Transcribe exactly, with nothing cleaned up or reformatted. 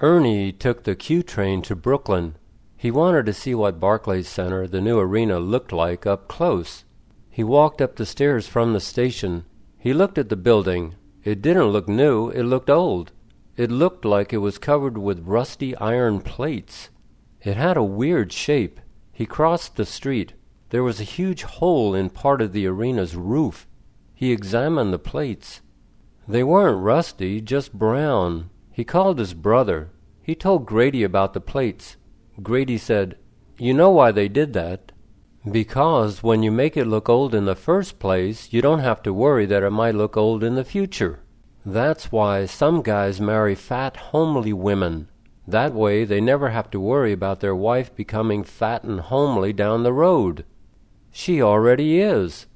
Ernie took the Q train to Brooklyn. He wanted to see what Barclays Center, the new arena, looked like up close. He walked up the stairs from the station. He looked at the building. It didn't look new, it looked old. It looked like it was covered with rusty iron plates. It had a weird shape. He crossed the street. There was a huge hole in part of the arena's roof. He examined the plates. They weren't rusty, just brown. He called his brother. He told Grady about the plates. Grady said, "You know why they did that? Because when you make it look old in the first place, you don't have to worry that it might look old in the future. That's why some guys marry fat, homely women. That way they never have to worry about their wife becoming fat and homely down the road. She already is.